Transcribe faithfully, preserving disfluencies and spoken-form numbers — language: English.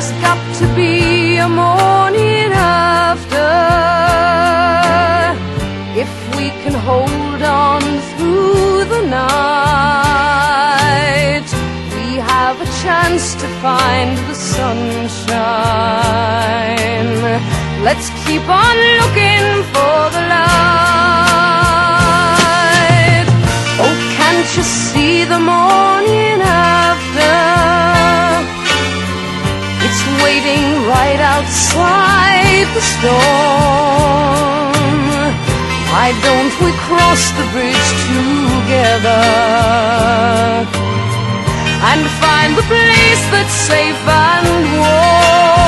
there's got to be a morning after. If we can hold on through the night, we have a chance to find the sunshine. Let's keep on looking for the light. Oh, can't you see the morning after? It's waiting right outside the storm. Why don't we cross the bridge together and find the place that's safe and warm?